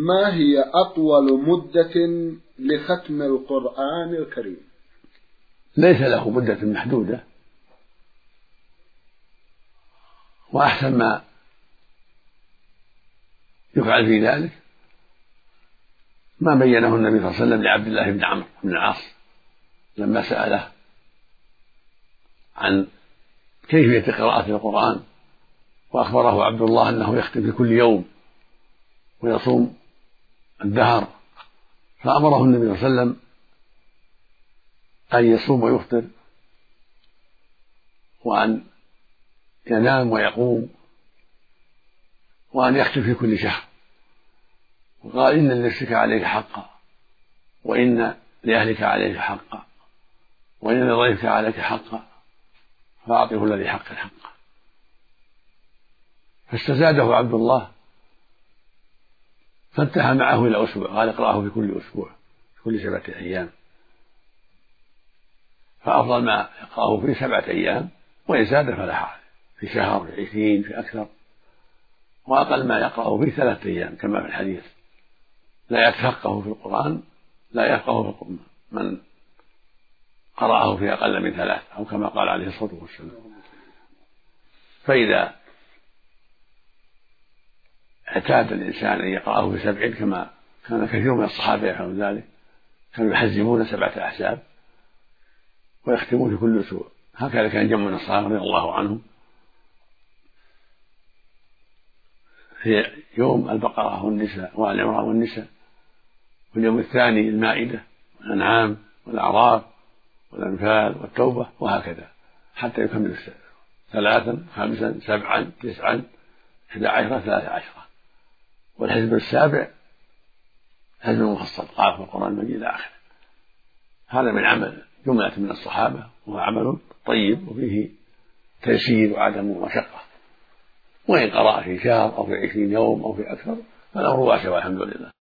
ما هي أطول مدة لختم القرآن الكريم؟ ليس له مدة محدودة، وأحسن ما يفعل في ذلك ما بينه النبي صلى الله عليه وسلم لعبد الله بن عمرو بن العاص لما سأله عن كيفية قراءة القرآن، وأخبره عبد الله أنه يختم في كل يوم ويصوم الدهر، فأمره النبي صلى الله عليه وسلم أن يصوم ويفطر وأن ينام ويقوم وأن يختم في كل شهر، وقال إن لنفسك عليك حقا، وإن لأهلك عليك حقا، وإن لضيفك عليك حقا، فأعطه الذي حق حقه. فاستزاده عبد الله فانتهى معه إلى أسبوع، قال اقرأه في كل أسبوع في كل 7 أيام، فأفضل ما يقرأه في 7 أيام، وإن زاد فلا حرج، في شهر، في 20، في أكثر، وأقل ما يقرأه في 3 أيام كما في الحديث: لا يتفقه في القرآن، لا يفقه في القرآن من قرأه في أقل من 3، أو كما قال عليه الصلاة والسلام. فإذا اعتاد الإنسان أن يقرأه في 7 كما كان كثير من الصحابة يفعلون ذلك، كانوا يحزمون 7 أحزاب ويختمون في كل أسبوع، هكذا كان جمع من الصحابة رضي الله عنهم. هي يوم البقرة والنساء وآل عمران والنساء، واليوم الثاني المائدة والأنعام والأعراف والأنفال والتوبة، وهكذا حتى يكمل 3 5 7 9 11 13. والحزب السابع حزب المفصل قاف القرآن المجيد إلى آخره. هذا من عمل جملة من الصحابة، وهو عمل طيب وفيه تيسير وعدم مشقة، وإن قرأ في شهر أو في 20 يوم أو في أكثر فالأمر واسع والحمد لله.